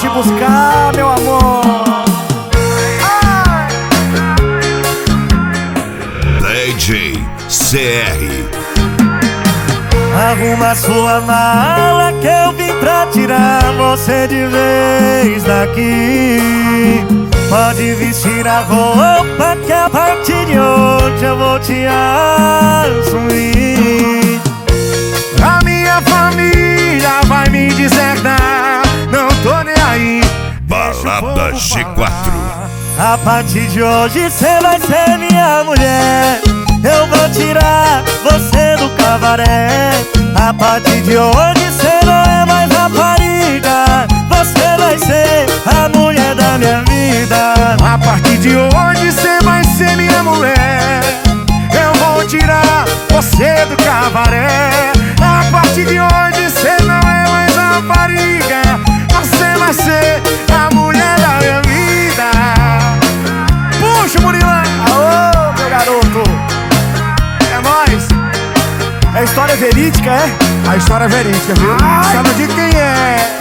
te buscar, meu amor. DJ CR. Arruma sua mala que eu vim pra tirar você de vez daqui. Pode vestir a roupa que a partir de hoje eu vou te assumir. A minha família vai me deserdar, não tô nem aí. Balada G4. A partir de hoje cê vai ser minha mulher. Eu vou tirar você do cabaré. A partir de hoje cê não é mais rapariga, você vai ser a mulher da minha vida. A partir de hoje cê vai ser minha mulher. Eu vou tirar você do cabaré. A partir de hoje cê não é mais rapariga, você vai ser a mulher da minha vida. Puxa, Murilo! Aô, meu garoto! É nóis! É história verídica, é? A história é verídica, viu? Ai. Sabe de quem é?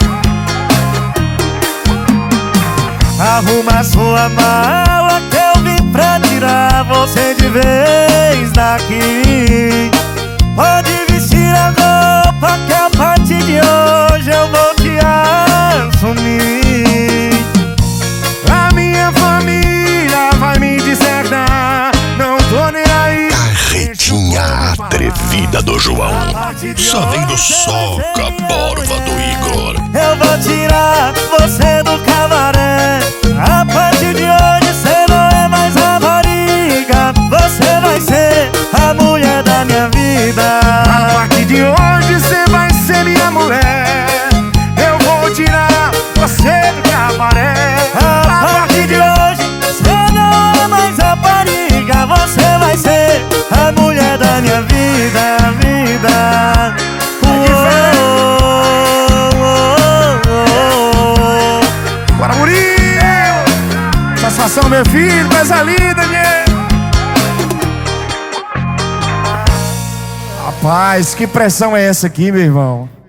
Arruma sua mala que eu vim pra tirar você de vez daqui. Pode vestir a roupa que a partir de hoje eu vou te assumir. A minha família vai me deserdar, não tô nem aí. Carretinha atrevida do João. Só vendo soca, porva do Igor. Eu vou tirar você do cabaré. A partir de hoje cê não é mais rapariga, você vai ser a mulher da minha vida. A partir de hoje cê vai ser minha mulher. Eu vou tirar você do cabaré. A partir de hoje cê não é mais rapariga, você vai ser a mulher da minha vida, vida. Bora, Murilo! Satisfação, meu filho, coisa linda, né? Rapaz, que pressão é essa aqui, meu irmão?